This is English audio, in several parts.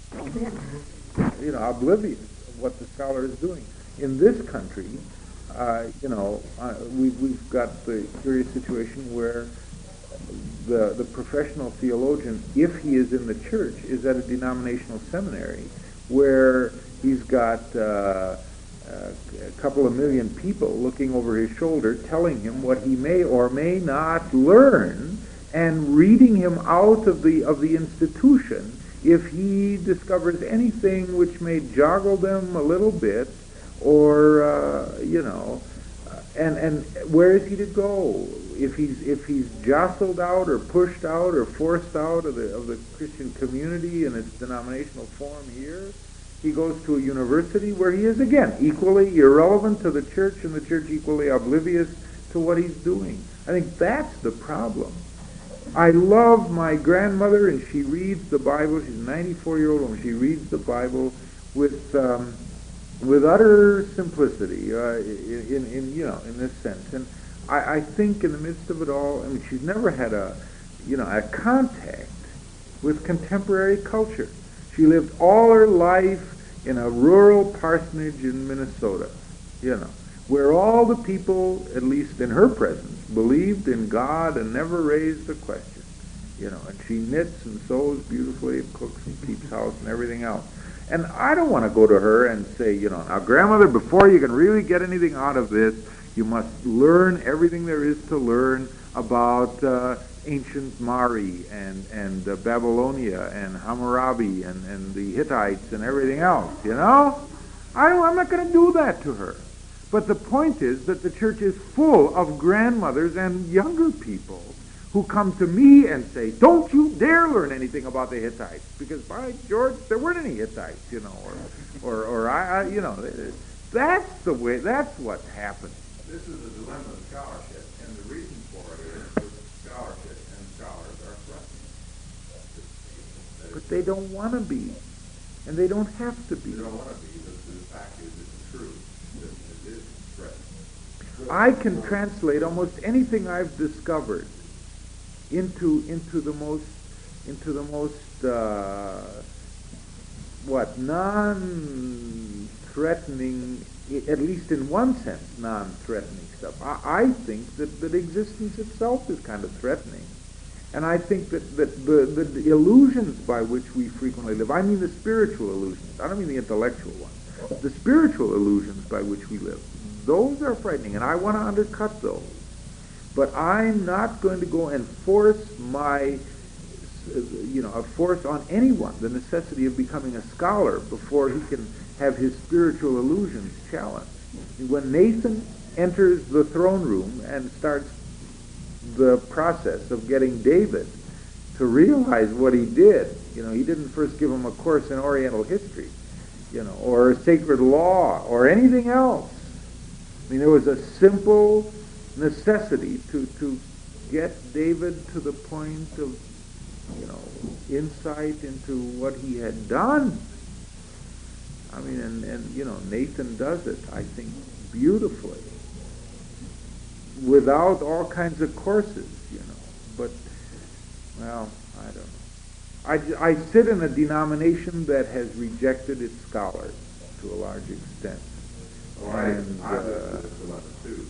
oblivious of what the scholar is doing. In this country, we've got the curious situation where the professional theologian, if he is in the church, is at a denominational seminary where he's got a couple of million people looking over his shoulder telling him what he may or may not learn and reading him out of the institution if he discovers anything which may joggle them a little bit, or and where is he to go if he's jostled out or pushed out or forced out of the Christian community in its denominational form here? He goes to a university where he is again equally irrelevant to the church, and the church equally oblivious to what he's doing. I think that's the problem. I love my grandmother, and she reads the Bible. She's a 94-year-old woman. She reads the Bible with utter simplicity in this sense. And I think in the midst of it all, I mean, she's never had a contact with contemporary culture. She lived all her life in a rural parsonage in Minnesota, where all the people, at least in her presence, believed in God and never raised a question, and she knits and sews beautifully and cooks and keeps house and everything else. And I don't want to go to her and say, now, grandmother, before you can really get anything out of this, you must learn everything there is to learn about ancient Mari and Babylonia and Hammurabi and the Hittites and everything else, I'm not going to do that to her. But the point is that the church is full of grandmothers and younger people who come to me and say, don't you dare learn anything about the Hittites, because by George, there weren't any Hittites, that's the way, that's what's happening. This is a dilemma of scholarship, and the reason for it is that scholarship and scholars are threatening. But they don't want to be, and they don't have to be. They don't want to be, but the fact is it's true that it is threatening. I can translate almost anything I've discovered into the most non-threatening, at least in one sense, non-threatening stuff. I think that existence itself is kind of threatening. And I think that the illusions by which we frequently live, I mean the spiritual illusions, I don't mean the intellectual ones, the spiritual illusions by which we live, those are frightening, and I want to undercut those. But I'm not going to go and force force on anyone the necessity of becoming a scholar before he can have his spiritual illusions challenged. When Nathan enters the throne room and starts the process of getting David to realize what he did, he didn't first give him a course in Oriental history, or sacred law, or anything else. I mean, there was a simple necessity to get David to the point of, insight into what he had done. I mean, and Nathan does it, I think, beautifully, without all kinds of courses, But, well, I don't know. I sit in a denomination that has rejected its scholars to a large extent. Well, I lived this dilemma too.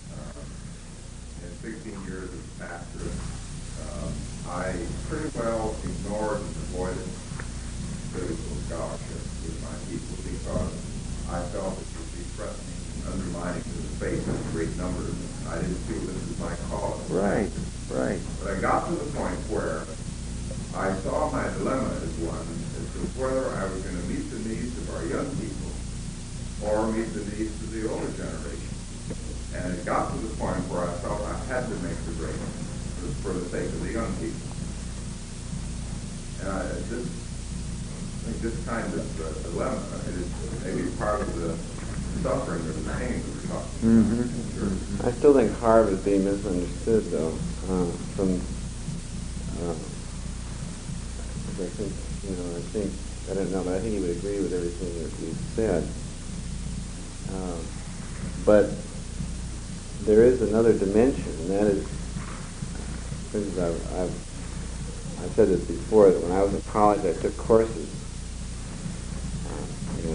In 16 years as a pastor, I pretty well ignored and avoided biblical scholarship with my people because I felt it would be threatening and undermining to the faith of great numbers. I didn't feel this was my cause. Right. But I got to the point where I saw my dilemma as one as to whether I was going to meet the needs of our young people or meet the needs of the older generation. And it got to the point where I felt I had to make the break for the sake of the young people. And I think this kind of dilemma is maybe part of the suffering or the pain that we're talking about. Mm-hmm. I still think Harv is being misunderstood, though, I don't know, but I think he would agree with everything that you said. But there is another dimension, and that is, for instance, I've said this before, that when I was in college I took courses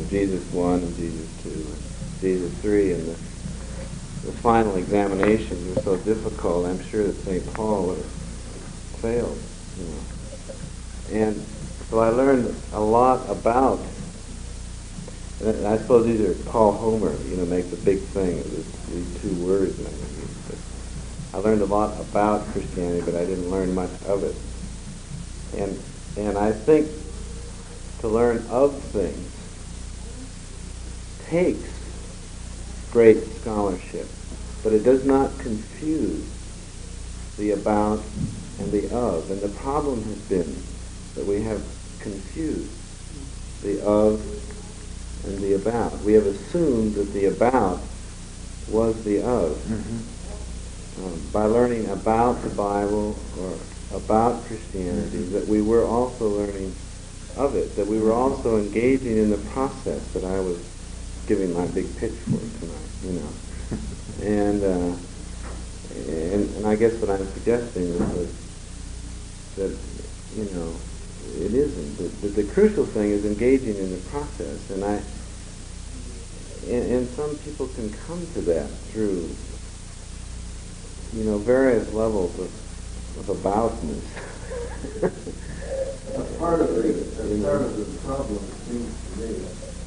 Jesus 1 and Jesus 2 and Jesus 3, and the final examinations were so difficult, I'm sure that St. Paul would have failed, you know. And so I learned a lot about, and I suppose these are Paul Homer, you know, make the big thing of these two words. But I learned a lot about Christianity, but I didn't learn much of it. And I think to learn of things takes great scholarship, but it does not confuse the about and the of. And the problem has been that we have confused the of and the about. We have assumed that the about was the of. By learning about the Bible or about Christianity, that we were also learning of it, that we were also engaging in the process that I was giving my big pitch for tonight, you know. And I guess what I'm suggesting is that, you know, it isn't. The crucial thing is engaging in the process, and some people can come to that through, you know, various levels of aboutness. Part of the problem seems to me,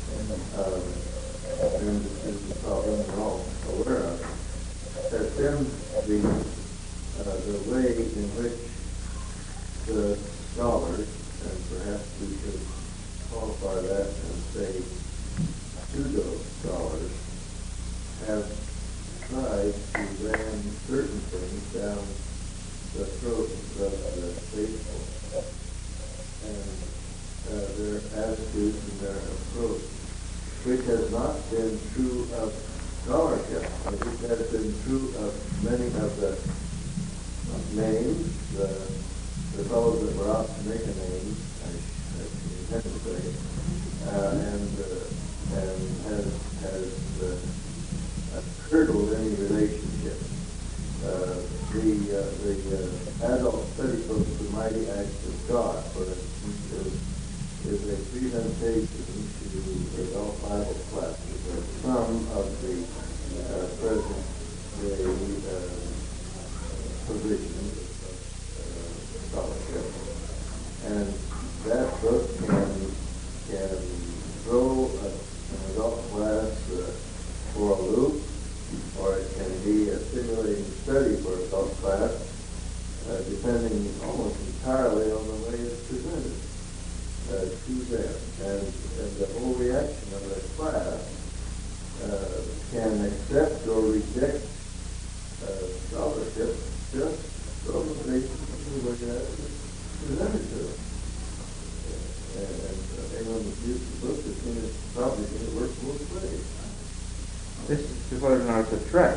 and this is the problem we're all aware of, has been the way in which the scholars, and perhaps we should qualify that and say pseudo-scholars, have tried to ram certain things down the throat of the faithful, and their attitudes and their approach, which has not been true of scholarship, which has been true of many of the names, the fellows that were out to make a name, I intend to say, and has curdled any relationship. The adult study book, The Mighty Acts of God, for instance, is a presentation to adult Bible classes of some of the present day provisions of scholarship. And that book can throw an adult class for a loop, or it can be a stimulating study for adult class, depending almost entirely on the way it's presented to them. And the whole reaction of the class can accept or reject scholarship just from the basis of the way that it's presented to them. And anyone who's used the book is probably going to work both ways. This is whether or not it's a threat.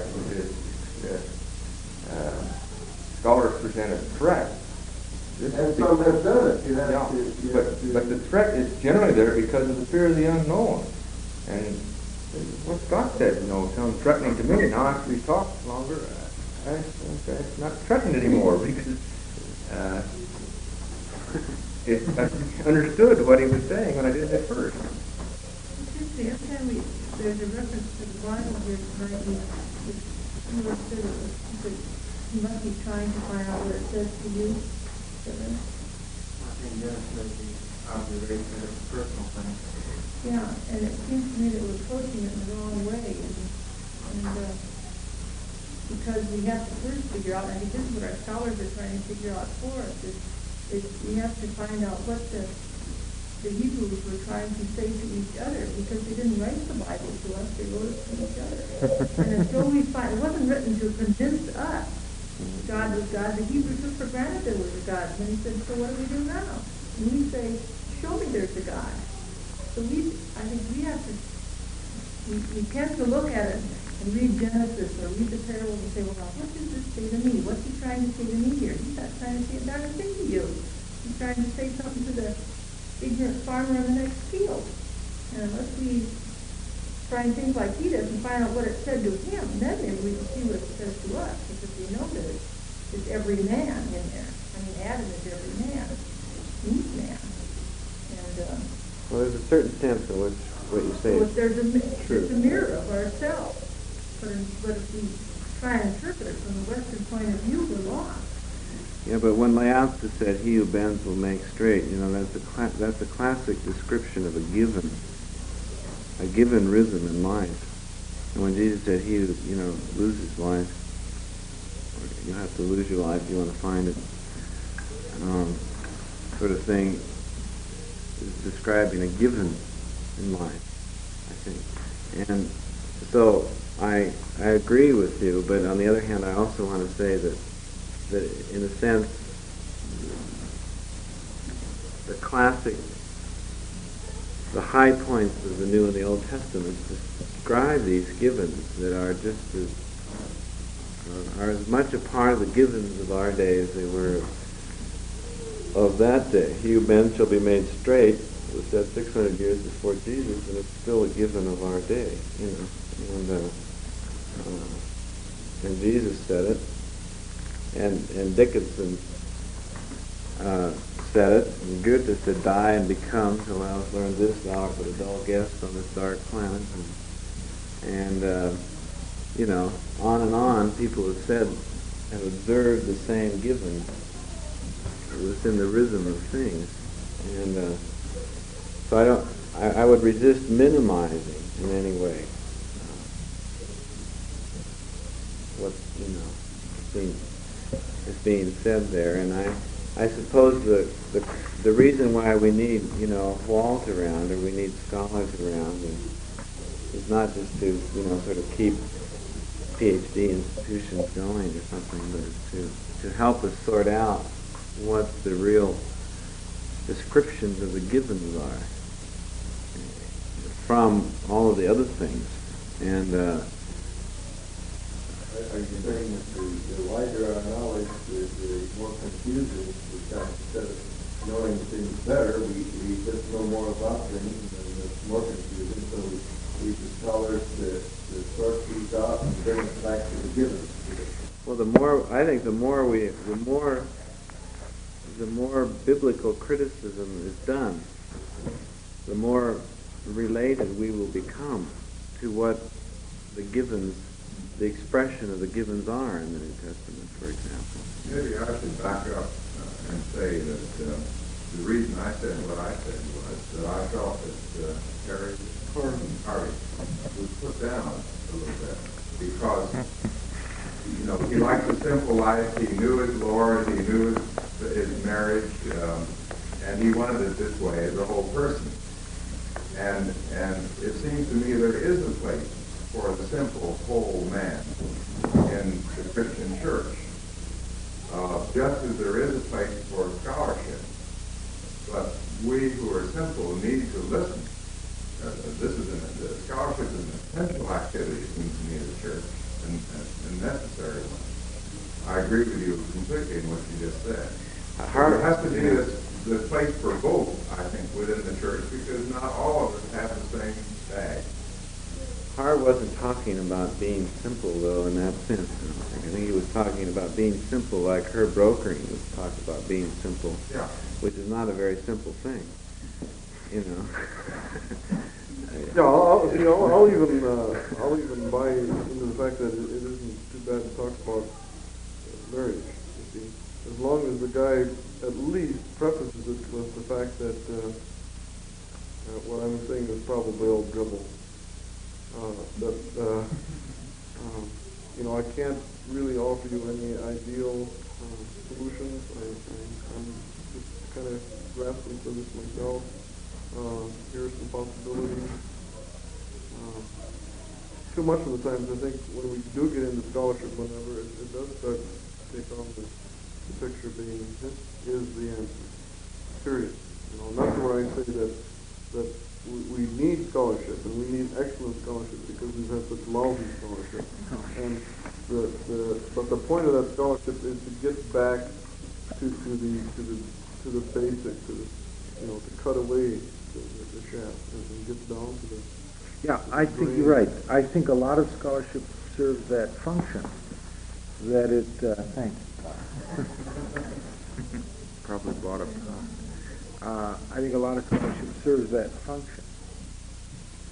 Scholars present a threat. And some have done it. But the threat is generally there because of the fear of the unknown. And what Scott said, you know, sounds threatening to me. Now after we talk longer, it's not threatened anymore because I understood what he was saying when I did it at first. Every time there's a reference to the Bible here tonight, you must be trying to find out what it says to you. I think yes, that's the observation of a personal thing. Yeah, and it seems to me that we're approaching it in the wrong way, and because we have to first figure out, I think this is what our scholars are trying to figure out for us, is we have to find out what the Hebrews were trying to say to each other, because they didn't write the Bible to us, they wrote it to each other. And until we find, it wasn't written to convince us God was God. The Hebrews took for granted there was a God. And then he said, so what do we do now? And we say, show me there's a God. So I think we have to, we tend to look at it and read Genesis or read the parables and say, well, now, what does this say to me? What's he trying to say to me here? He's not trying to say a darn thing to you. He's trying to say something to the ignorant farmer in the next field. And unless we try and think like he does and find out what it said to him, then maybe we can see what it says to us, because we know that it's every man in there. I mean, Adam is every man. He's man. And well, there's a certain sense in which what you say. So if there's True. it's a mirror of ourselves. But if we try and interpret it from the Western point of view, we're lost. Yeah, but when Lao Tzu said, "He who bends will make straight," that's a classic description of a given rhythm in life. And when Jesus said, "He who loses life, or you have to lose your life, you want to find it," sort of thing, is describing a given in life, I think. And so I agree with you, but on the other hand, I also want to say that in a sense, the high points of the New and the Old Testament describe these givens that are just are as much a part of the givens of our day as they were of that day. He who bends shall be made straight was said 600 years before Jesus, and it's still a given of our day, and Jesus said it, and Dickinson said it, and Goethe said, "Die and become, till thou hast learned this, thou art but a dull guest on this dark planet," and on and on, people have said, have observed the same given within the rhythm of things, and so I would resist minimizing in any way what is being said there, and I suppose the reason why we need Walt around, or we need scholars around, is not just to sort of keep PhD institutions going or something, but it's to help us sort out what the real descriptions of the givens are from all of the other things. And are you saying that the wider our knowledge, the more confusing, because instead of knowing things better, we just know more about things, and it's more confusing, so we need the scholars to sort these out and bring us back to the given. Well, the more biblical criticism is done, the more related we will become to what the expression of the givens are in the New Testament, for example. Maybe I should back up and say that the reason I said what I said was that I felt that Harry was put down a little bit because he liked the simple life. He knew his Lord. He knew his marriage, and he wanted it this way as a whole person. And it seems to me there is a place for the simple whole man in the Christian church, just as there is a place for scholarship. But we who are simple need to listen. The scholarship is an essential activity, it seems to me, of the church, and a necessary one. I agree with you completely in what you just said. There has to be the place for both, I think, within the church, because not all of us have the same bag. Hart wasn't talking about being simple, though, in that sense. I think he was talking about being simple like Herb Brokering was talking about being simple, Yeah. which is not a very simple thing, Yeah, I'll even buy into the fact that it isn't too bad to talk about marriage. You see, as long as the guy at least prefaces it with the fact that what I'm saying is probably all dribble. I can't really offer you any ideal solutions. I'm just kind of grasping for this myself. Here's some possibilities. Too much of the times, I think, when we do get into scholarship, whenever it does start to take on the picture being, this is the answer. Period. And that's where I say that we need scholarship, and we need excellent scholarship because we've had such lousy scholarship. And but the point of that scholarship is to get back to the basic, to cut away the shaft and get down to the. Yeah, I think you're right. I think a lot of scholarship serves that function. That it. Thanks. Probably bought a. I think a lot of scholarship serves that function.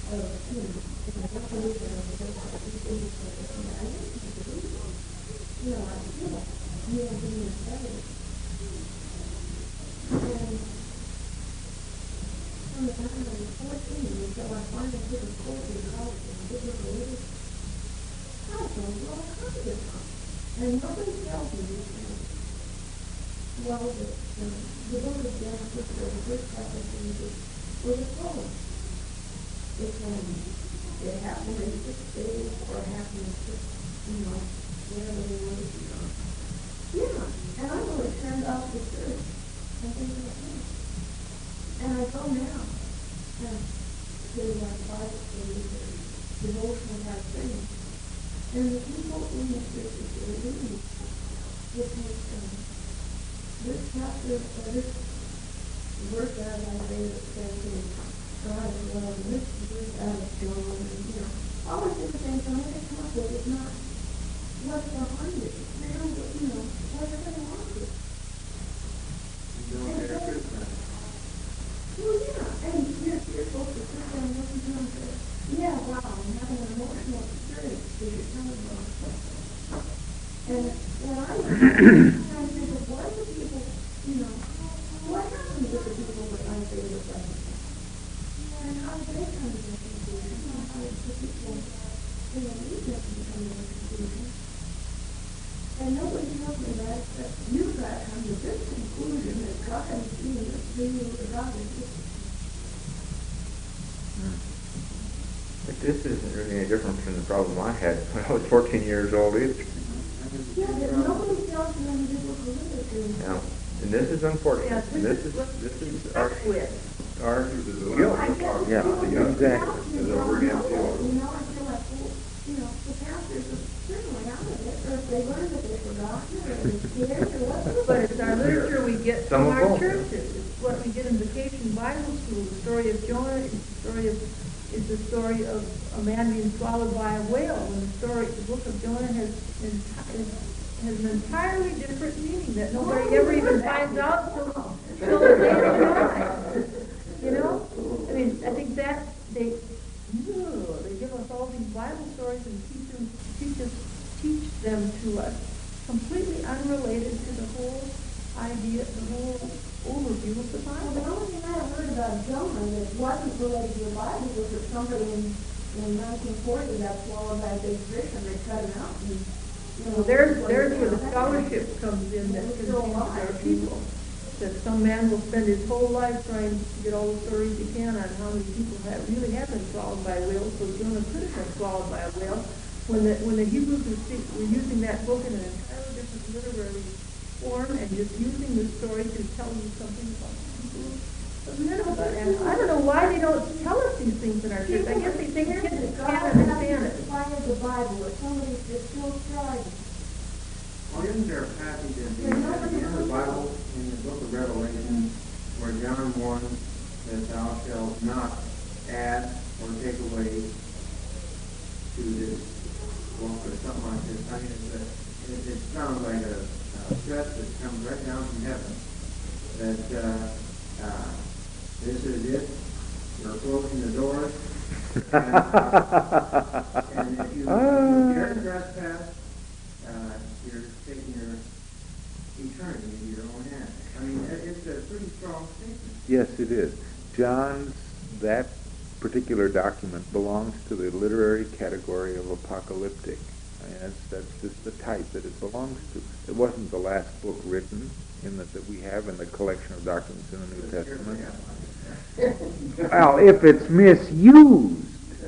From the time I was 14 until I finally took a course in college in biblical literature, I was going through all kinds of stuff. And nobody tells me these things. Well, the book of Genesis, or the first chapter of Genesis, was a poem. It happened in 6 days, or it happened in 6, whatever they want to do. Yeah, and I know it turned out the church, and things like that. And I go now to Bible studies or devotional type things. And the people in the churches that are doing this, will take this chapter, or this verse out of Isaiah that says, God is love, and this verse out of John, and all these different things, and what they come up with is not what's behind it. They don't, whatever they want to. Well, yeah, and you're supposed to sit there and listen to them and say, yeah, wow, I'm having an emotional experience because you're telling me all this. And when I was trying to think of why do people, what happened with the people that Isaiah was writing? And how did they come to the conclusion? How did the people in the New Testament come to the conclusion? And nobody tells me that except you guys come to this conclusion that God has seen this through the God exists. But this isn't really any different from the problem I had when I was 14 years old either. Yeah, but nobody tells me in biblical literature. Yeah. And this is unfortunate. Yeah, this is our guilt. Yeah, exactly. Is over against the old. I feel like, the pastors are certainly out of it, or if they learned that they forgot, or they scared, or whatever. But it's our literature we get Some from of our both. churches. It's what we get in Vacation Bible School. The story of Jonah is the story of a man being swallowed by a whale. And the book of Jonah has an entirely different meaning that nobody ever even finds out till the day they die. I mean, I think that they give us all these Bible stories and teach them to us completely unrelated to the whole idea, the whole overview of the Bible. Well, the only thing I heard about Jonah that wasn't related to the Bible was that somebody in 1940 got swallowed by a big fish and they cut him out. And, Well, there's where the scholarship comes in that confuses our people. That some man will spend his whole life trying to get all the stories he can on how many people really have been swallowed by whales. So Jonah could have been swallowed by a whale. When the Hebrews were using that book in an entirely different literary form and just using the story to tell you something about people. And I don't know why they don't tell us these things in our church. I guess they think kids can't understand it. Why is the Bible, or somebody's just still striving? Well, isn't there a passage at the end of the Bible, in the book of Revelation, where John warns that thou shalt not add or take away to this book or something like this? I mean, it sounds like a threat that comes right down from heaven, that this is it, you're closing the doors, and if you dare trespass, you're taking your eternity into your own hands. I mean, it's a pretty strong statement. Yes, it is. That particular document belongs to the literary category of apocalyptic. I mean, that's just the type that it belongs to. It wasn't the last book written that we have in the collection of documents in the New Testament. Well, if it's misused,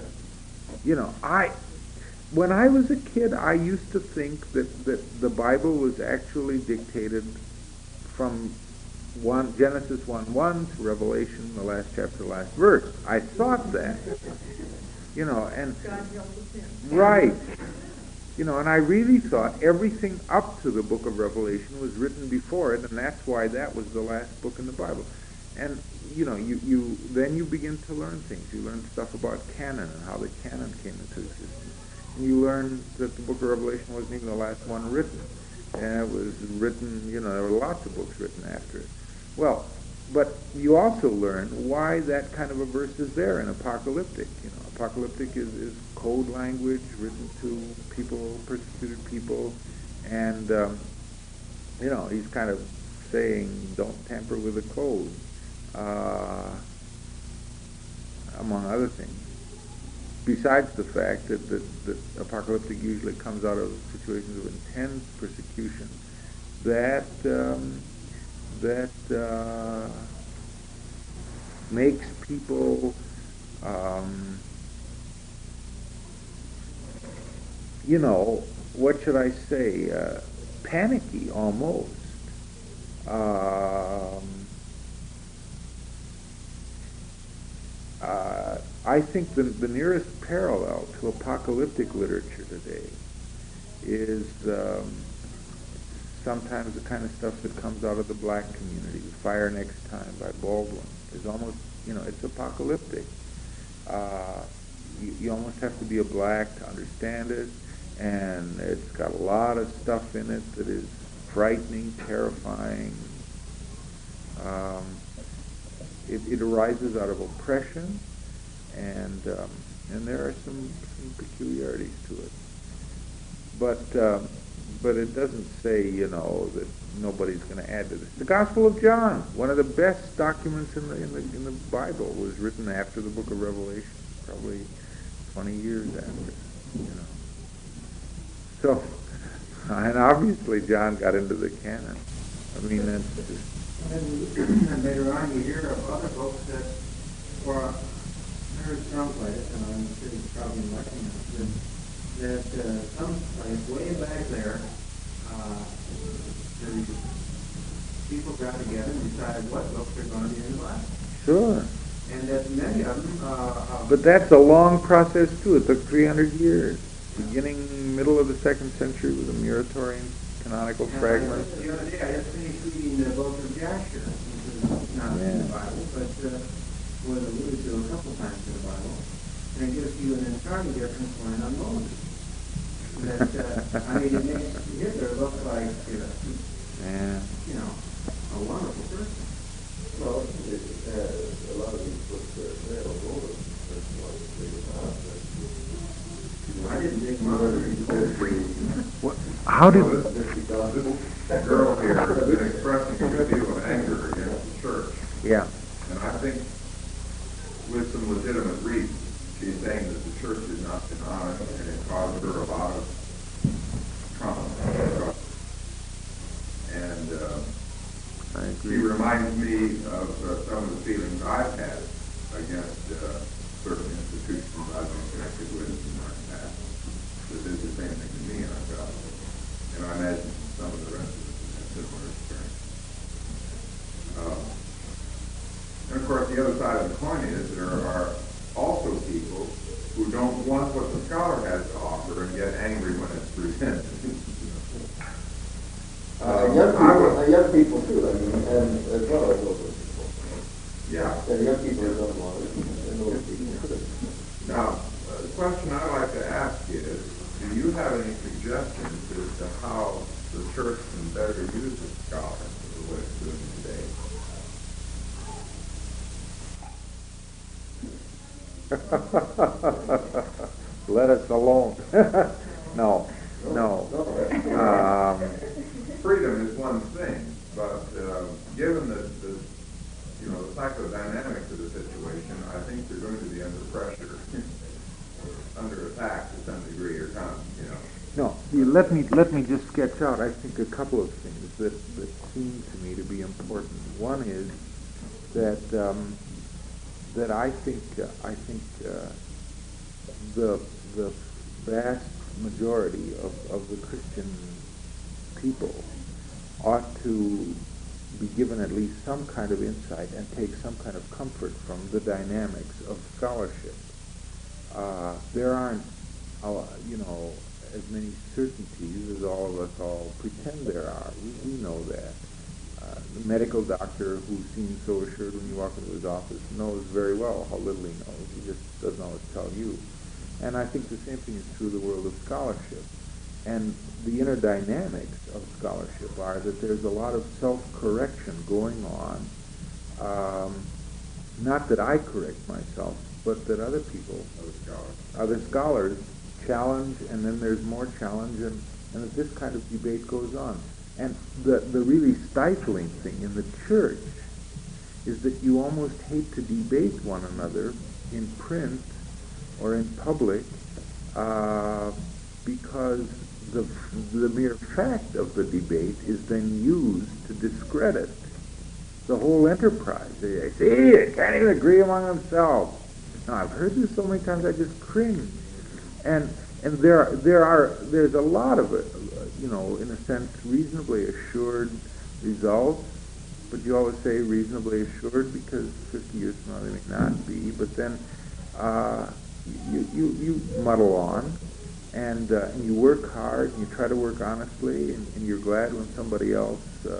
when I was a kid, I used to think that the Bible was actually dictated from Genesis 1:1 to Revelation, the last chapter, last verse. I thought that, and God help us in. right, and I really thought everything up to the book of Revelation was written before it, and that's why that was the last book in the Bible. And then you begin to learn things. You learn stuff about canon and how the canon came into existence. And you learn that the book of Revelation wasn't even the last one written. And it was written, there were lots of books written after it. Well, but you also learn why that kind of a verse is there in apocalyptic. Apocalyptic is code language written to people, persecuted people, and he's kind of saying, don't tamper with the code, among other things. Besides the fact that apocalyptic usually comes out of situations of intense persecution, that makes people, what should I say, panicky almost. I think the nearest parallel to apocalyptic literature today is sometimes the kind of stuff that comes out of the black community. Fire Next Time by Baldwin is almost, it's apocalyptic. You almost have to be a black to understand it, and it's got a lot of stuff in it that is frightening, terrifying. It arises out of oppression, and there are some peculiarities to it. But it doesn't say, that nobody's going to add to this. The Gospel of John, one of the best documents in the Bible, was written after the Book of Revelation, probably 20 years after. So, and obviously John got into the canon. I mean, that's just. And later on, you hear of other books that, or I heard someplace, and I'm sure it's probably looking at it, that someplace way back there, the people got together and decided what books are going to be in the Bible. Sure. And that many of them. But that's a long process too. It took 300 years, beginning middle of the 2nd century with the Muratorian canonical fragments. The other day, I just finished reading the book of Jasher, which is not in the Bible, but was alluded to a couple times in the Bible, and it gives you an entirely different point on Moses. That it makes Hitler look like, a wonderful person. Well, a lot of these books are available. That's what they I didn't think How did... This girl here has been expressing a good deal of anger against the church. Yeah. And I think with some legitimate reasons. She's saying that the church has not been honest, and it caused her a lot of trauma. And she reminds me of some of the feelings I've had against certain institutions I've been connected with in my past. That did the same thing to me, and I felt. And I imagine some of the rest of us have similar experience. And of course, the other side of the coin is there are also people who don't want what the scholar has to offer and get angry when it's presented. young people too, I mean, and as well as older people. Yeah. The young people don't want it, and older people. Now, the question I'd like to ask is, do you have any suggestions as to how the church can better use the scholar the way it's doing today? Let us alone. No. Freedom is one thing, but given the psychodynamics of the situation, I think they're going to be under pressure, under attack to some degree or time. No, let me just sketch out, I think, a couple of things that seem to me to be important. One is that I think the vast majority of the Christian people ought to be given at least some kind of insight and take some kind of comfort from the dynamics of scholarship. There aren't, as many certainties as all of us all pretend there are. We know that. The medical doctor who seems so assured when you walk into his office knows very well how little he knows. He just doesn't always tell you. And I think the same thing is true of the world of scholarship. And the inner dynamics of scholarship are that there's a lot of self-correction going on not that I correct myself, but that other people, other scholars, challenge, and then there's more challenge, and that this kind of debate goes on. And the really stifling thing in the church is that you almost hate to debate one another in print or in public because the mere fact of the debate is then used to discredit the whole enterprise. They say, they can't even agree among themselves. Now, I've heard this so many times I just cringe. And there's a lot of it, in a sense, reasonably assured results. But you always say reasonably assured because 50 years from now they may not be. But then you muddle on, and you work hard, and you try to work honestly, and you're glad when somebody else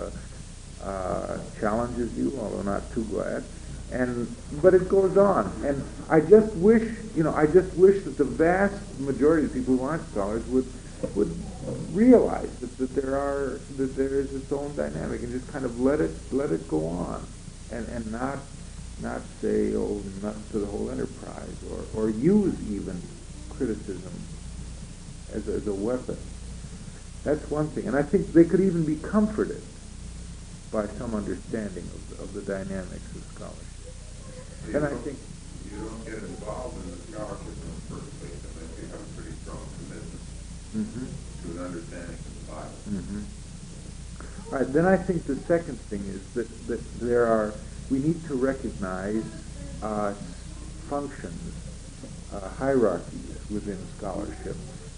challenges you, although not too glad. But it goes on, and I just wish that the vast majority of people who aren't scholars would realize that there is its own dynamic, and just kind of let it go on, and not say, oh, nuts to the whole enterprise, or use even criticism as a weapon. That's one thing, and I think they could even be comforted by some understanding of the dynamics of scholarship. So I think you don't get involved in the scholarship in the first place unless you have a pretty strong commitment to an understanding of the Bible. All right, then I think the second thing is that we need to recognize functions, hierarchies within scholarship.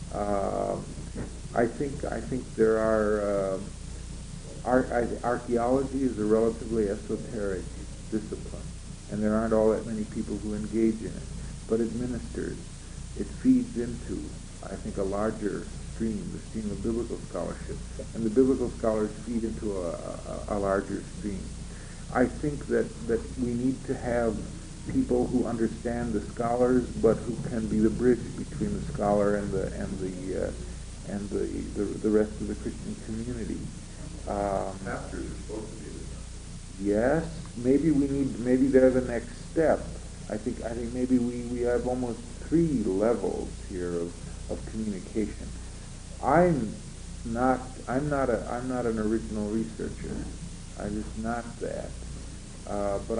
I think there are archaeology is a relatively esoteric discipline, and there aren't all that many people who engage in it, but it ministers. It feeds into, I think, a larger stream, the stream of biblical scholarship, and the biblical scholars feed into a larger stream. I think that we need to have people who understand the scholars, but who can be the bridge between the scholar and the rest of the Christian community. Pastors are supposed to be the Yes, maybe they're the next step. I think maybe we have almost 3 levels here of communication. I'm not an original researcher. I'm just not that. But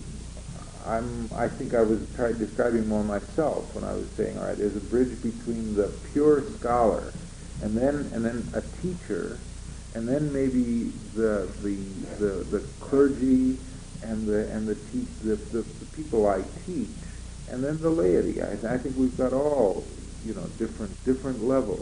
I think I was describing more myself when I was saying, all right, there's a bridge between the pure scholar and then a teacher, and then maybe the clergy and the people I teach, and then the laity. I think we've got all different levels.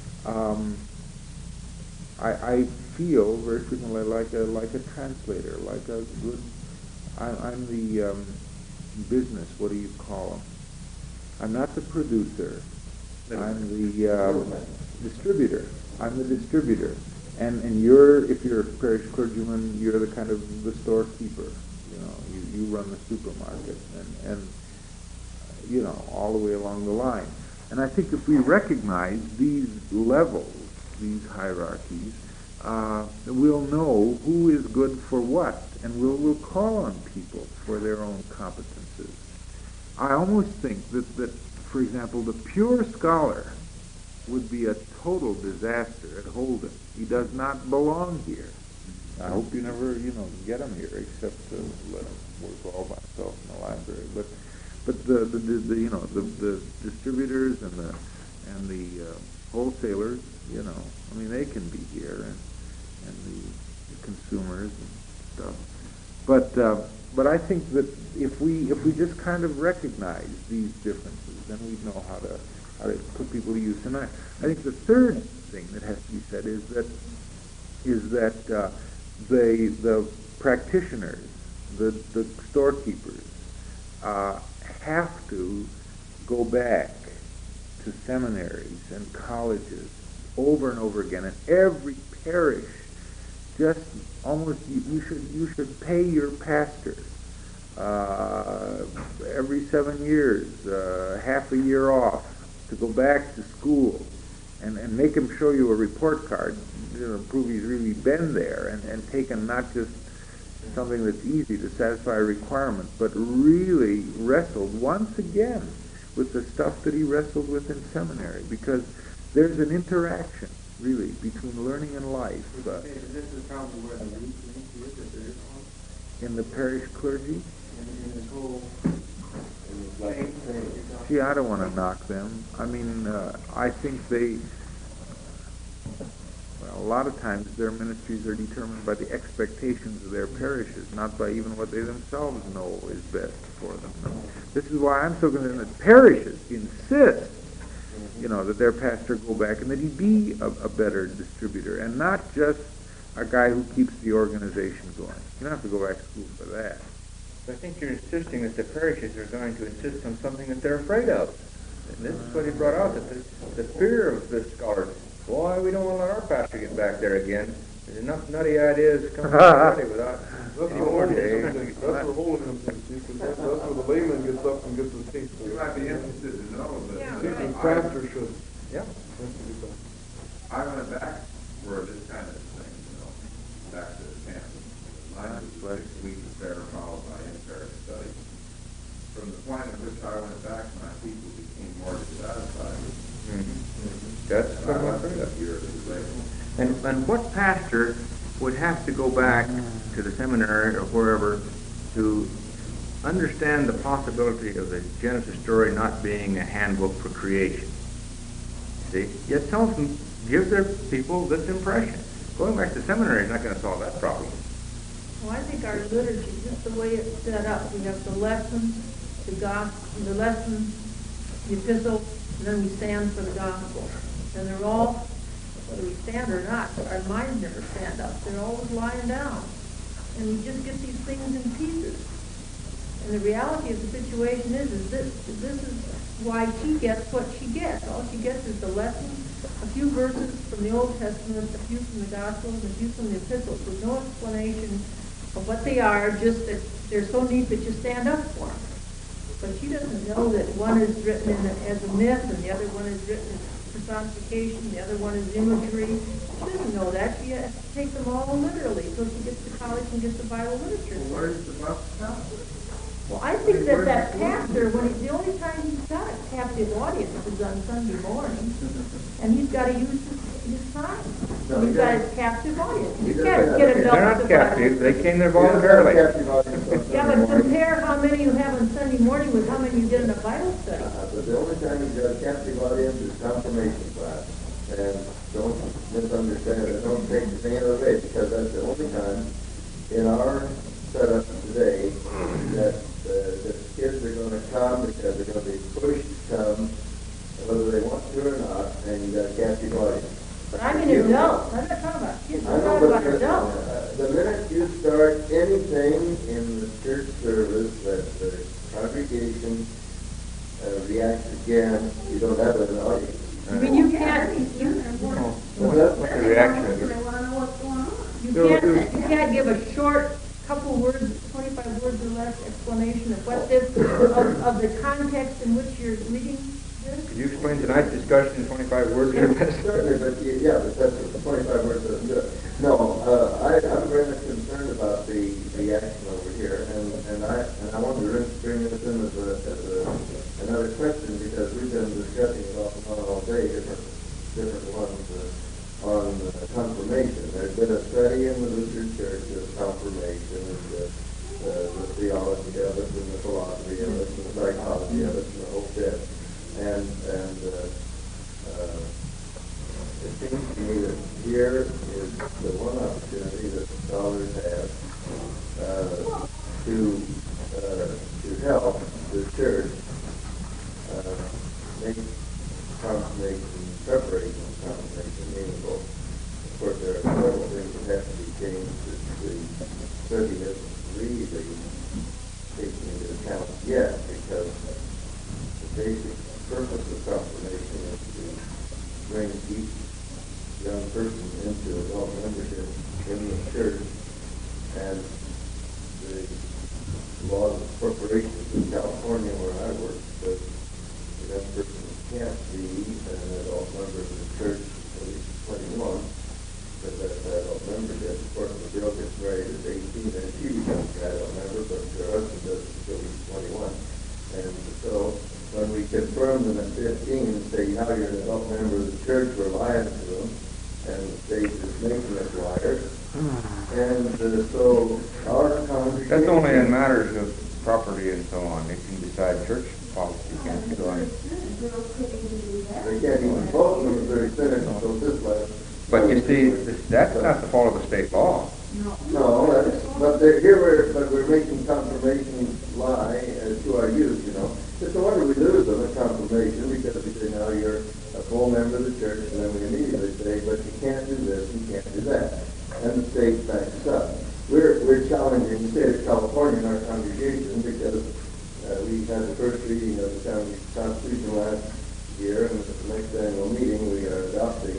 I feel very frequently like a translator, like a good. I'm the business. What do you call them? I'm not the producer. I'm the distributor. I'm the distributor. And if you're a parish clergyman, you're the kind of the storekeeper. You run the supermarket, and all the way along the line. And I think if we recognize these levels, these hierarchies, we'll know who is good for what, and we'll call on people for their own competences. I almost think that for example, the pure scholar would be a total disaster at Holden. He does not belong here. I hope you never, get him here, except to let him work all by himself in the library. But the distributors and the wholesalers, they can be here, and the consumers and stuff. But I think that if we just kind of recognize these differences, then we know how to put people to use. And I think the third thing that has to be said is that the practitioners, the storekeepers, have to go back to seminaries and colleges over and over again, and every parish just almost you should pay your pastor every 7 years, half a year off, to go back to school and make him show you a report card, prove he's really been there and taken not just something that's easy to satisfy a requirement, but really wrestled once again with the stuff that he wrestled with in seminary, because there's an interaction, really, between learning and life. This is probably where the weak link is, if there is one. In the parish clergy? In this whole See, I don't want to knock them. I mean, I think a lot of times their ministries are determined by the expectations of their parishes, not by even what they themselves know is best for them. This is why I'm so concerned that parishes insist, that their pastor go back and that he be a better distributor and not just a guy who keeps the organization going. You don't have to go back to school for that. I think you're insisting that the parishes are going to insist on something that they're afraid of. And this is what he brought out, that the fear of the scholars. Boy, we don't want to let our pastor get back there again. There's enough nutty ideas coming already without any more days. That's where holiness is, see, because that's where the layman gets up and gets his teeth. You might be interested to know that The pastor should. Yeah. Has to be done. I went back for this kind of thing, back to the campus. Mine was 6 weeks there, followed by in-parish study. From the point at which I went back, my people became more dissatisfied. That's And what I I'm left afraid a of. year later. And what pastor would have to go back to the seminary or wherever to understand the possibility of the Genesis story not being a handbook for creation? See? Yet some of them give their people this impression. Going back to seminary is not going to solve that problem. Well, I think our liturgy, just the way it's set up, we have the lesson, the gospel, the lesson, the epistle, and then we stand for the gospel. And they're all, whether we stand or not, our minds never stand up. They're always lying down. And we just get these things in pieces. And the reality of the situation is this is why she gets what she gets. All she gets is the lesson, a few verses from the Old Testament, a few from the Gospels, and a few from the epistles, with no explanation of what they are, just that they're so neat that you stand up for them. But she doesn't know that one is written as a myth, and the other one is written as personification, the other one is imagery. She doesn't know that. She has to take them all literally, so she gets to college and gets the Bible literature. Well, where's the bus stop? Well, I think that pastor, when the only time he's got a captive audience is on Sunday morning, and he's got to use his time. And he's got his captive audience. You can't get enough They're of not the captive. Bible. They came there voluntarily. Yeah, but compare how many you have on Sunday morning with how many you get in a Bible study. But the only time you've got a captive audience is confirmation class. And don't misunderstand it. Don't take the thing away, because that's the only time in our setup today that the kids are going to come because they're going to be pushed to come, whether they want to or not, and you got a captive audience. But I mean adults. I'm not talking about kids. I'm talking about adults. The minute you start anything in the church service that the congregation reacts again, you don't have an audience. I mean, you can't. What's the reaction? You can't give a short couple words, 25 words or less explanation of what this, of the context in which you're reading this. Could you explain tonight's discussion in 25 words or less? Certainly, but yeah, but that's 25 words doesn't do it. No, I'm very much concerned about the reaction over here, and I want to bring this in as another question, because we've been discussing it off and on all day, different ones on confirmation. There's been a study in the Lutheran Church of confirmation, and the theology of it, and the philosophy of it, and the psychology of it, and the whole bit. And it seems to me that here is the one opportunity that the scholars have to help the church make confirmation, preparation of confirmation meaningful. Of course, there are several things that have to be changed that the study hasn't really taken into account yet, because the basic purpose of confirmation is to bring each young person into adult membership in the church, and the laws of corporations in California, where I work, says the young person can't be an adult member of the church at least 21, because that's an adult member yet. Of course, the girl gets married at 18 and she becomes an adult member, but her husband doesn't until he's 21. And so when we confirm them at 15 and say, now you're an adult member of the church, we're lying to them, and the state is making us liars. And so our congregation... That's only in matters of property and so on. They can decide church policy, can't go on. They can't even vote them if they're finished until this last. But you see, that's not the fault of the state law. No, but we're making confirmation lie to our youth, you know. It's no wonder we lose them at confirmation, because we say, now you're a full member of the church, and then we immediately say, but you can't do this, and you can't do that. And the state backs up. We're challenging the state of California in our congregation, because we had the first reading of the Constitution last year, and at the next annual meeting we are adopting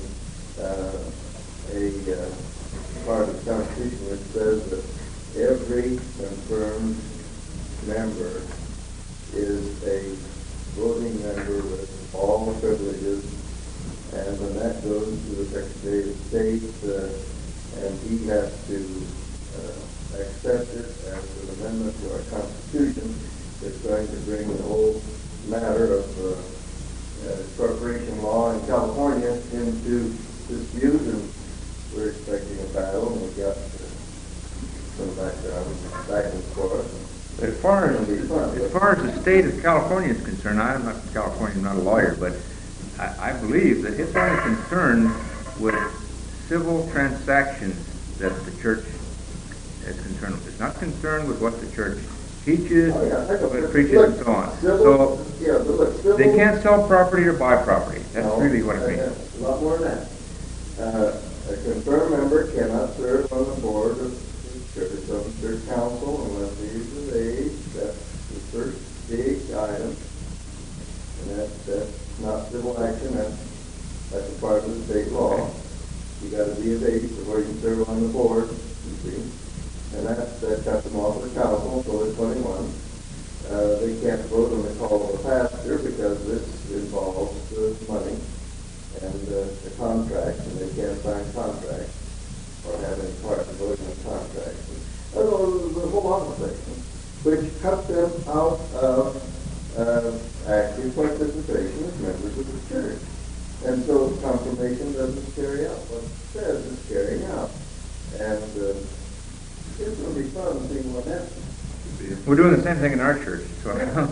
a part of the Constitution which says that every confirmed member is a voting member with all the privileges, and when that goes to the Secretary of State, and he has to accept it as an amendment to our Constitution, it's going to bring the whole matter of corporation law in California into dispute, and we're expecting a battle, and we've got some back and forth. As far as the state of California is concerned, I'm not from California, I'm not a lawyer, but I believe that it's only concerned with civil transactions that the church is concerned with. It's not concerned with what the church teaches, what it preaches, and so on. So they can't sell property or buy property. That's really what it means. A lot more than that. A confirmed member cannot serve on the board of the church, of the church council, unless he is of age. That's the first big item. And that's not civil action. That's a part of the state law. You got to be of age before you can serve on the board, you see. And that cuts them off of the council until they're 21. They can't vote on the call of a pastor because this involves money and the contracts, and they can't sign contracts or have any part in voting on contracts. There's a whole lot of things which cut them out of active participation as members of the church. And so confirmation doesn't carry out what it says it's carrying out. And it's going to be fun seeing what happens. We're doing the same thing in our church. So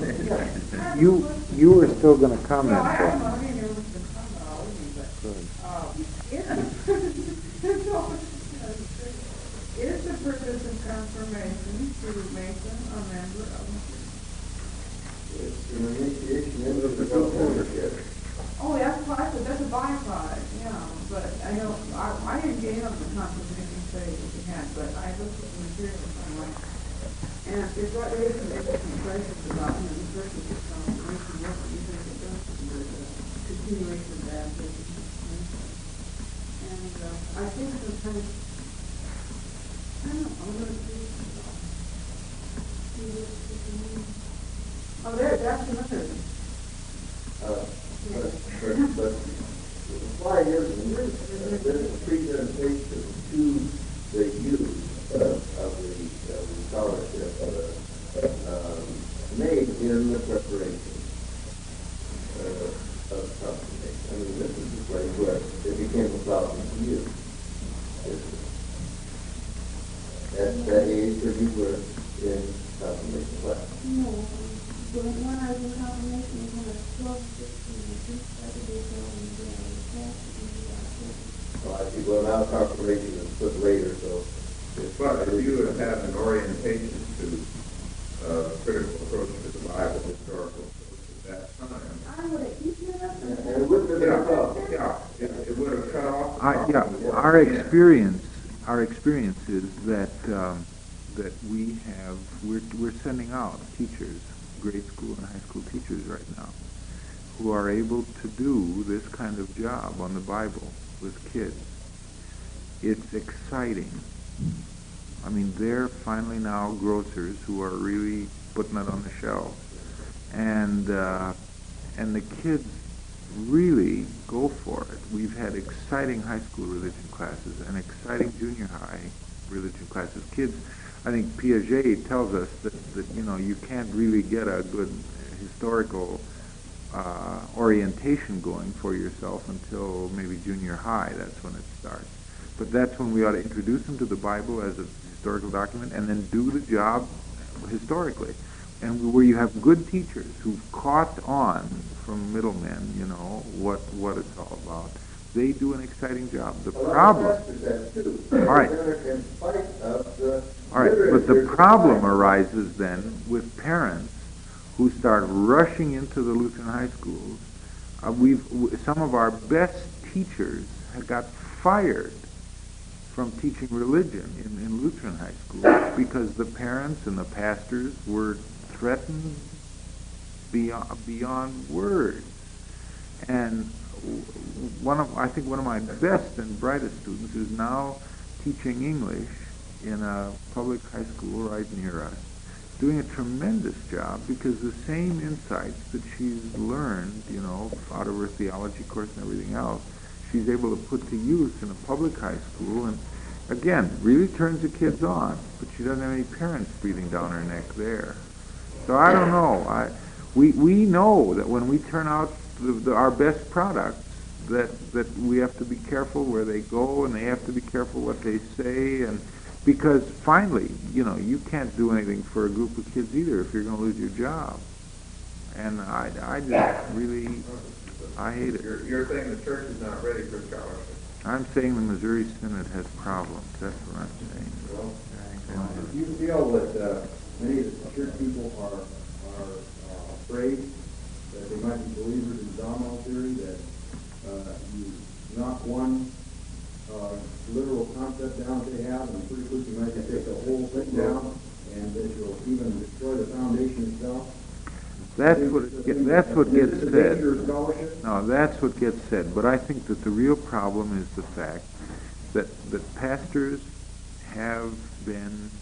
You were still going to comment. No, I don't know any of the comment already, but is the purpose of confirmation to make them a member of the church? It's an initiation into the ownership. Oh, that's why that's a byproduct, yeah. But I didn't get on the confirmation study that you had, but I looked at the materials online. And it's what raised some interesting questions about, the purpose of confirmation, what do you think it does to the continuation of baptism? And I think sometimes, I don't know, I'm going to see. Oh, that's another. But why isn't this presentation to the youth of the scholarship made in the preparation of confirmation? I mean, this is the place where it became a problem to you. At that age that you were in confirmation class. No, but when I was in confirmation, when I was 12, 15, and 30 days old, and then I was passed, Well, I see. Well, now confirmation is put later, so. But if you had had an orientation to critical approach to the Bible, historical approach at that time, I would have eaten it up. And it wouldn't have been a problem. it would have cut off. Our experience is that that we're sending out teachers, grade school and high school teachers right now, who are able to do this kind of job on the Bible with kids. It's exciting. I mean, they're finally now grocers who are really putting it on the shelf, and the kids really go for it. We've had exciting high school religion classes and exciting junior high religion classes. Kids, I think Piaget tells us that you can't really get a good historical orientation going for yourself until maybe junior high. That's when it starts. But that's when we ought to introduce them to the Bible as a historical document and then do the job historically. And where you have good teachers who've caught on from middlemen, what it's all about, they do an exciting job. The problem, all right, but the problem arises then with parents who start rushing into the Lutheran high schools. Some of our best teachers have got fired from teaching religion in Lutheran high schools because the parents and the pastors were threatened beyond words. And I think one of my best and brightest students is now teaching English in a public high school right near us, doing a tremendous job because the same insights that she's learned, out of her theology course and everything else, she's able to put to use in a public high school, and again, really turns the kids on, but she doesn't have any parents breathing down her neck there. So I don't know. We know that when we turn out our best products, that we have to be careful where they go, and they have to be careful what they say, and because finally, you can't do anything for a group of kids either if you're going to lose your job. And I just really, I hate it. You're saying the church is not ready for scholarship. I'm saying the Missouri Synod has problems. That's what I'm saying. Well, if you feel that many of the church people are afraid that they might be believers in domino theory, that you knock one literal concept down that they have, and pretty quick you might take the whole thing down, and that you'll even destroy the foundation itself. That's what gets said. No, that's what gets said. But I think that the real problem is the fact that pastors have been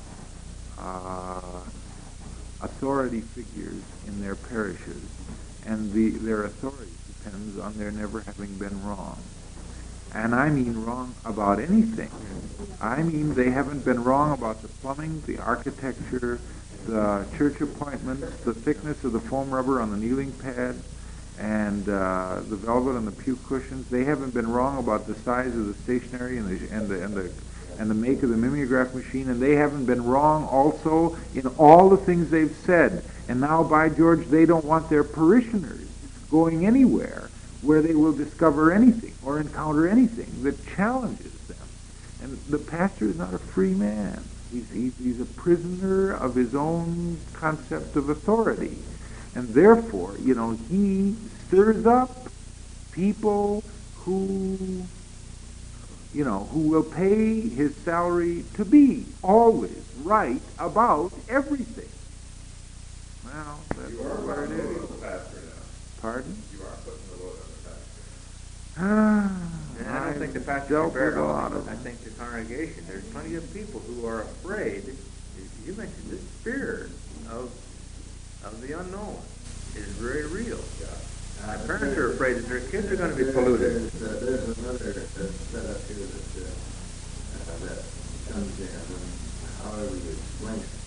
authority figures in their parishes, and their authority depends on their never having been wrong. And I mean wrong about anything. I mean they haven't been wrong about the plumbing, the architecture, the church appointments, the thickness of the foam rubber on the kneeling pad, and the velvet on the pew cushions. They haven't been wrong about the size of the stationery and the make of the mimeograph machine, and they haven't been wrong also in all the things they've said. And now, by George, they don't want their parishioners going anywhere where they will discover anything or encounter anything that challenges them. And the pastor is not a free man. He's a prisoner of his own concept of authority. And therefore, he stirs up people who will pay his salary to be always right about everything. Well, that's what it is. Pardon? You are putting the load on the pastor. I don't think the pastor can bear it all. I think the congregation, there's plenty of people who are afraid. You mentioned this fear of the unknown is very real. My parents are afraid that their kids are going to be polluted. There's another setup here that comes in, and however you explain it.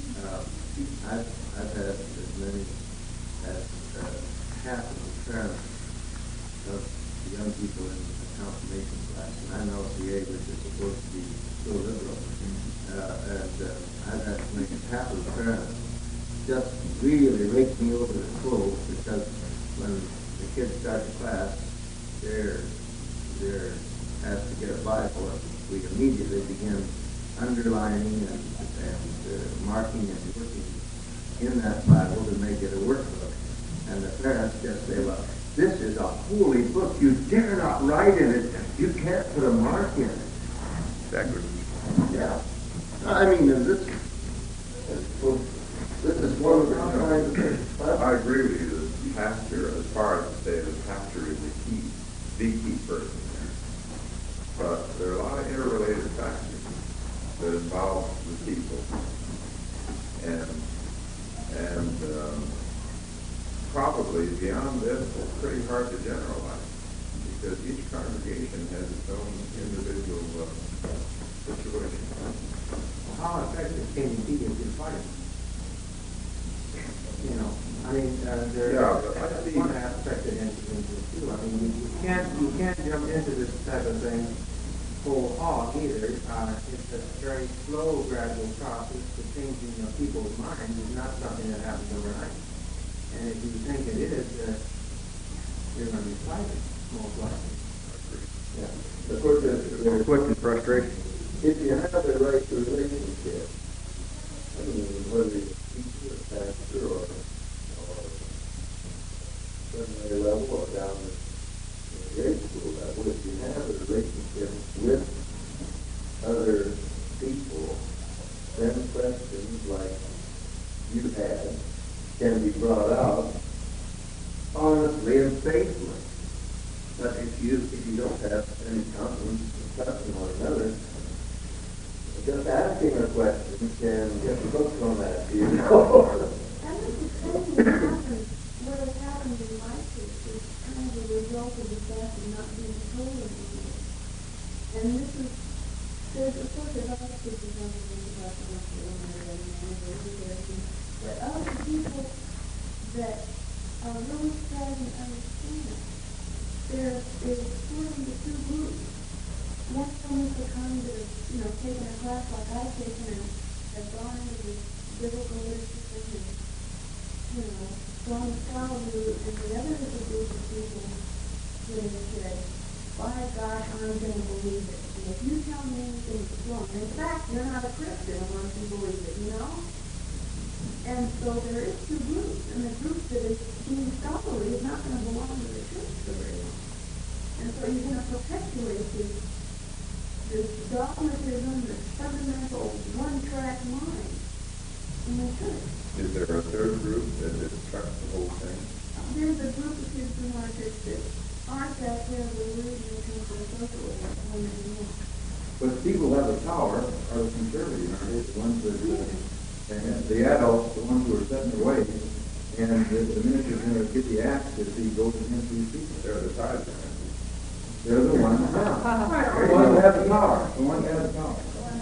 I've had as many as half of the parents of the young people in the confirmation class, and I know CA, which is supposed to be so liberal, and I've had to make half of the parents just really rake me over the clothes, because when the kids start the class, they're asked to get a Bible, and we immediately begin underlining and marking and working in that Bible to make it a workbook. And the parents just say, well, this is a holy book. You dare not write in it. You can't put a mark in it. Exactly. Yeah. I mean, this is one of the kinds of things. I agree with you. The pastor, as far as to say the pastor is the key person there. But there are a lot of interrelated factors that involve the people. And probably beyond this, it's pretty hard to generalize because each congregation has its own individual situation. How effective can you be if you're fighting? You know, I mean, that's one aspect that enters into it too. I mean, you can't jump into this type of thing whole hog either. It's a very slow, gradual process. The changing of people's minds is not something that happens overnight. And if you think it is, you're going to be fighting, most likely. Yeah. Of course, there's Conflict and frustration. if you have the right relationship, I mean, whether you're a teacher, a pastor, or seminary level, or down in grade school level, if you have a relationship with other people, then questions like you had can be brought out honestly and faithfully. But if you don't have any confidence and trust in one another, just asking a question can get the book thrown at you. And what has happened in my case is kind of a result of the fact of not being told anymore. And this is, of course, there's other people talking about but other people that are really trying to understand. They're splitting into two groups. One comes the kind that have, taken a class like I've taken and have gone into this biblical literature and, gone to scholarly, and the other is a group of people that have said, by gosh, I'm going to believe it. And if you tell me anything is wrong, in fact, you're not a Christian unless you believe it, And so there is two groups, and the group that is being scholarly is not going to belong to the church for very long. And so you're going to perpetuate this dogmatism, this fundamental one-track mind in the church. Is there a third group that destructs the whole thing? There's a group of kids in our church that aren't that terribly rude when it comes to the social life. But the people who have the power are the conservative, aren't they? The ones that, and the adults, the ones who are setting their ways, and the minister's going to get the axe if he goes against these people. They're the tithes. They're the ones, the ones that have the power, the ones that have the power.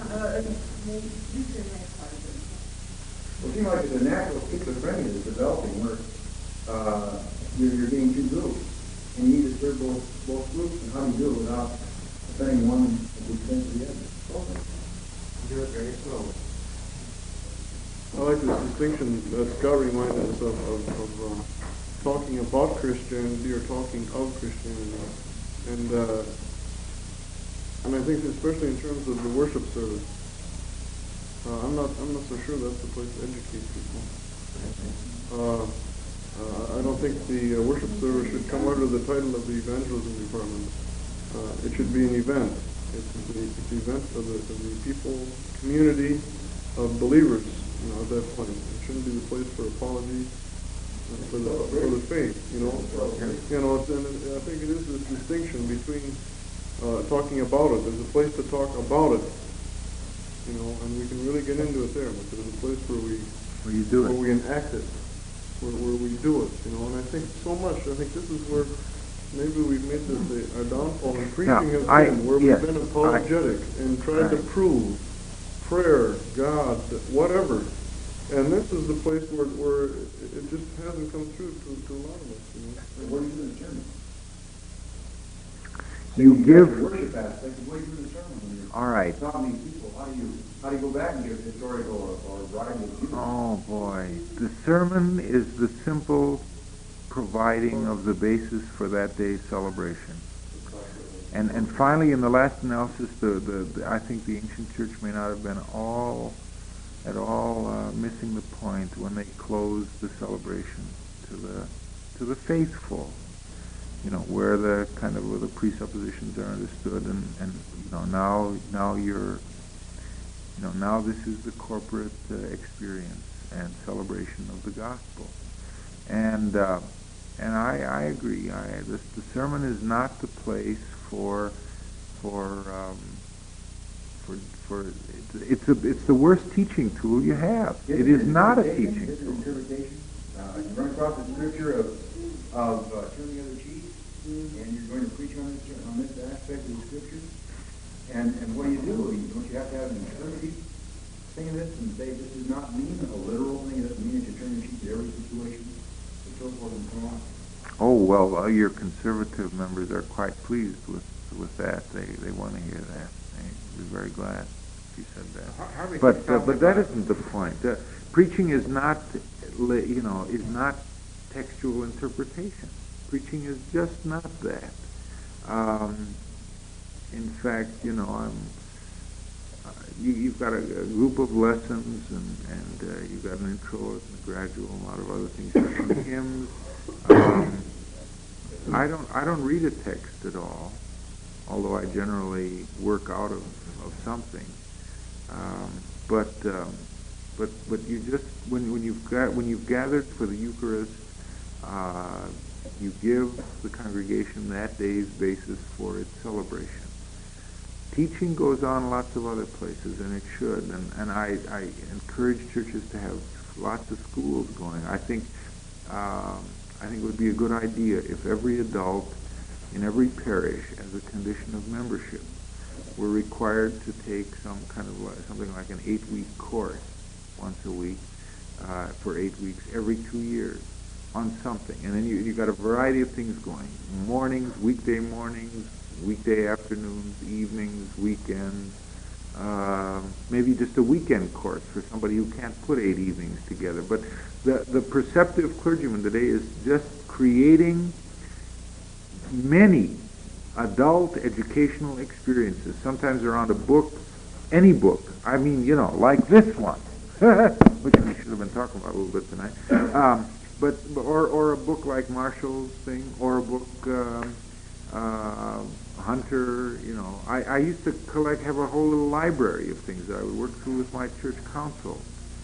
Well, it seems like it's a natural schizophrenia that's developing where you're being two groups, and you need to serve both groups, and how do you do it without offending one at the expense of the other? Do it very slowly. I like this distinction that Scott reminded us of talking about Christianity or talking of Christianity. And I think especially in terms of the worship service, I'm not so sure that's the place to educate people. I don't think the worship service should come under the title of the evangelism department. It should be an event. It's the event of the people, community of believers. At that point, it shouldn't be the place for apology for the faith. And I think it is this distinction between talking about it. There's a place to talk about it, and we can really get into it there. But there's a place where we enact it, where we do it. And I think so much. I think this is where maybe we've made this our downfall in preaching has been, where we've been apologetic and tried to prove prayer, God, whatever. And this is the place where it just hasn't come through to a lot of us. What do you do in the sermon? You give. Worship aspect. What do you do in the sermon when you're all right. talking to these people? How do you go back and give historical or writing? Oh boy, the sermon is the simple providing of the basis for that day's celebration. And finally, in the last analysis, I think the ancient church may not have been at all missing the point when they closed the celebration to the faithful, where the kind of where the presuppositions are understood, and now this is the corporate experience and celebration of the gospel, and I agree. The sermon is not the place for it's the worst teaching tool you have. It is not a teaching tool. You run across the scripture of turn the other cheek, and you're going to preach on this aspect of the scripture. And what do? Don't you have to have an eternity thing of this and say this does not mean a literal thing? It doesn't mean that you turn your cheek to every situation, and so forth and so on. Oh, well, your conservative members are quite pleased with that. They want to hear that. They'd be very glad if you said that. But that isn't the point. Preaching is not, is not textual interpretation. Preaching is just not that. In fact, you've got a group of lessons, and you've got an intro and a gradual, and a lot of other things. Some hymns. I don't read a text at all, although I generally work out of something. But you just when you've gathered for the Eucharist, you give the congregation that day's basis for its celebration. Teaching goes on lots of other places, and it should. And I encourage churches to have lots of schools going. I think it would be a good idea if every adult in every parish, as a condition of membership, were required to take some kind of something like an 8-week course once a week for 8 weeks every 2 years on something. And then you got a variety of things going. Mornings, weekday afternoons, evenings, weekends, maybe just a weekend course for somebody who can't put 8 evenings together. But the perceptive clergyman today is just creating many adult educational experiences, sometimes around a book, any book. I mean, like this one, which we should have been talking about a little bit tonight. Or a book like Marshall's thing, or a book, Hunter. I used to have a whole little library of things that I would work through with my church council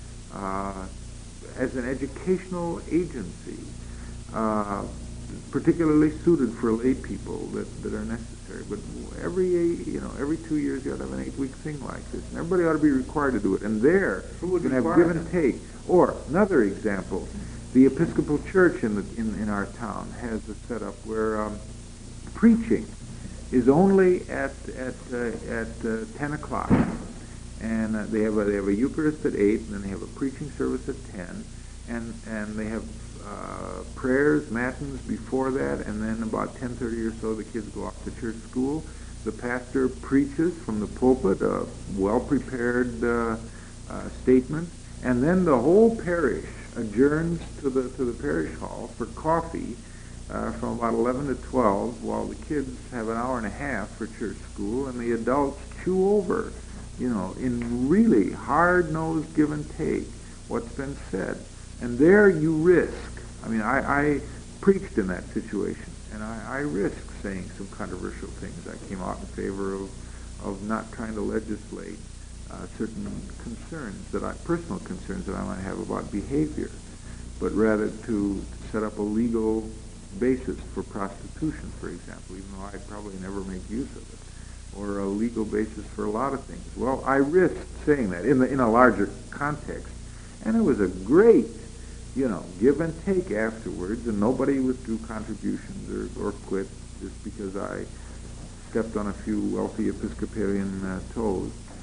as an educational agency, particularly suited for lay people that are necessary. But every 2 years you ought to have an 8-week thing like this, and everybody ought to be required to do it. And there you can have give and take. Or another example, the Episcopal Church in our town has a setup where preaching is only at 10 o'clock, and they have a Eucharist at 8, and then they have a preaching service at 10, and they have prayers, matins before that, and then about 10:30 or so the kids go off to church school. The pastor preaches from the pulpit a well-prepared statement, and then the whole parish adjourns to the parish hall for coffee from about 11 to 12, while the kids have an hour and a half for church school, and the adults chew over, in really hard-nosed give and take what's been said. And there you risk. I mean, I preached in that situation, and I risked saying some controversial things. I came out in favor of not trying to legislate certain personal concerns that I might have about behavior, but rather to set up a legal basis for prostitution, for example, even though I'd probably never make use of it, or a legal basis for a lot of things. Well, I risked saying that in a larger context, and it was a great, give and take afterwards, and nobody withdrew contributions or quit just because I stepped on a few wealthy Episcopalian toes.